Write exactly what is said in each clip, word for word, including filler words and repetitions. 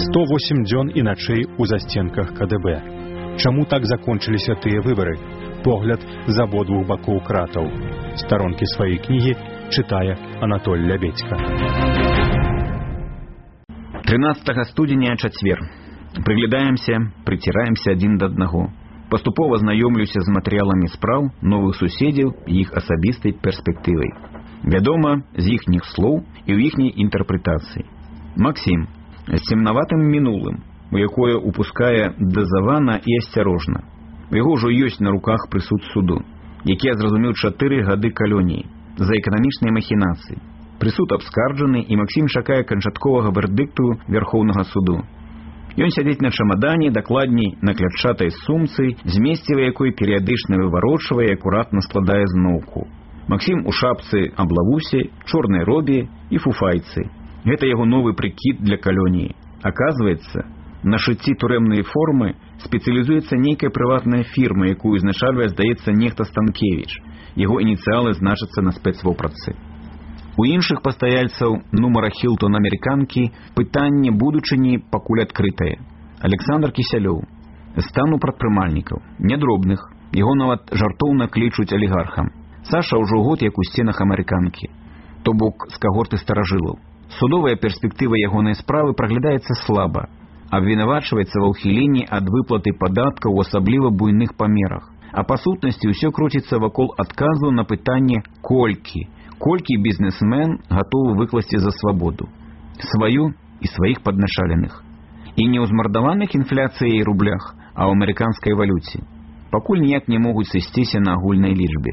сто восемь дзён і начэй у застенках ка дэ бэ. Чаму так закончыліся тыя выбары? Погляд з абодвух бакоў кратаў. Старонкі сваёй кнігі чытае Анатоль Лябедзька. трынаццатага студзеня, чацвер. Прыглядаемся, прыціраемся адзін да аднаго. Паступова знаёмлюся з матэрыяламі спраў новых суседзяў і іх асабістай перспектывай. Вядома, з іхніх слоў і ў іхняй інтэрпрэтацыі. Максім, з цемнаватым мінулым, у якое упускае дазавана і асцярожна. У яго ўжо ёсць на руках прысуд суду, які я зразумеў чатыры гады калоніі за эканамічныя махінацыі. Прысуд абскарджаны, і Максім чакае канчатковага вердыкту Вярхоўнага суду. Ён сядзіць на чамадане, дакладней, на клятчатай сумцы, змесціва якой перыядычна выварочвае і акуратна складае зноўку. Максім у шапцы аблавусе, чорнай робе і фуфайцы. Гэта яго новы прыкід для калоніі. Аказваецца, на шыцці турэмнай формы спецыялізуецца нейкая прыватная фірма, якую узначальвае, здаецца, нехта Станкевіч. Яго ініцыялы значацца на спецвопратцы. У іншых пастаяльцаў нумара Хілтон амерыканкі пытанне будучыні пакуль адкрытае. Александр Кісялёў. Стану прадпрымальнікаў, нядробных, яго нават жартоўна клічуць алігархам. Саша ўжо год як у сценах амерыканкі, то бок з кагорты старажылаў. Судовая перспектыва ягонай справы праглядаецца слаба. Абвінавачваецца ва ўхіленні ад выплаты падаткаў у асабліва буйных памерах. А па сутнасці ўсё круціцца вакол адказу на пытанне колькі. Колькі бізнесмен гатовы выкласці за свабоду. Сваю і сваіх падначаленых. І не ў змардаваных інфляцыяй рублях, а ў амерыканскай валюце. Пакуль ніяк не могуць сысціся на агульнай лічбе.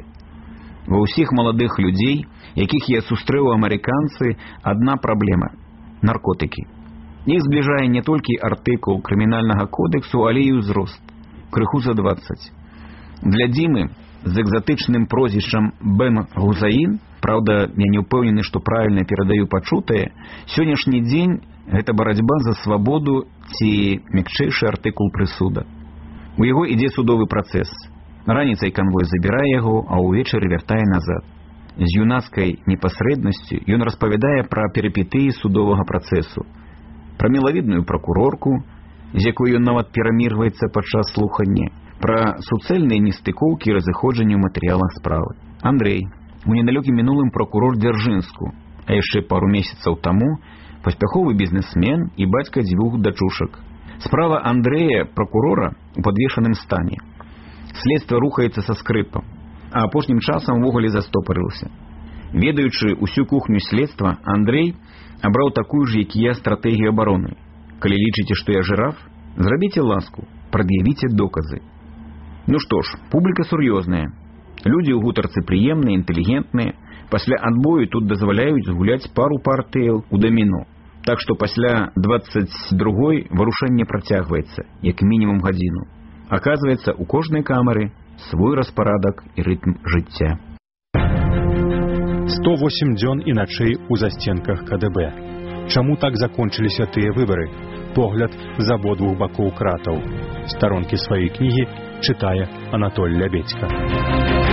Ва ўсіх маладых людзей, якіх я сустрэў амерыканцы, адна праблема – наркотыкі. Іх збліжае не толькі артыкул крымінальнага кодексу, але і ўзрост. Крыху за дваццаць. Для Дзімы з экзатычным прозвішчам Бен Гузаін, праўда, я не ўпэўнены, што правільна перадаю пачутае, сённяшні дзень – гэта барацьба за свабоду ці мякчэйшы артыкул прысуда. У яго ідзе судовы працэс. Раніцай канвой забірае яго, а ўвечары вяртае назад. З юнацкай непасрэднасцю ён распавядае пра перыпетыі судовага працэсу, пра мілавідную пракурорку, з якой ён нават перамірваецца падчас слухання, пра суцэльныя нестыкоўкі і разыходжанні ў матэрыялах справы. Андрэй, у недалёкім мінулым пракурор Дзяржынску, а яшчэ пару месяцаў таму паспяховы бізнесмен і бацька дзвюх дачушак. Справа Андрэя, пракурора, у падвешаным стане. Следства рухаецца са скрыпам, а апошнім часам увогуле застопарылася. Ведаючы ўсю кухню следства, Андрэй абраў такую ж, як і я, стратэгію абароны. Калі лічыце, што я жыраф, зрабіце ласку, прад'явіце доказы. Ну што ж, публіка сур'ёзная. Людзі ў гутарцы прыемныя, інтэлігентныя. Пасля адбою тут дазваляюць згуляць пару партыяў у даміно. Так што пасля дваццаць другой варушэнне працягваецца, як мінімум гадзіну. Аказваецца, у кожнай камеры свой распарадак і рытм жыцця. сто восемь дзён і начэй у застенках ка дэ бэ. Чаму так закончыліся тыя выбары? Погляд з абодвух бакоў кратаў. Старонкі сваёй кнігі чытае Анатоль Лябедзька.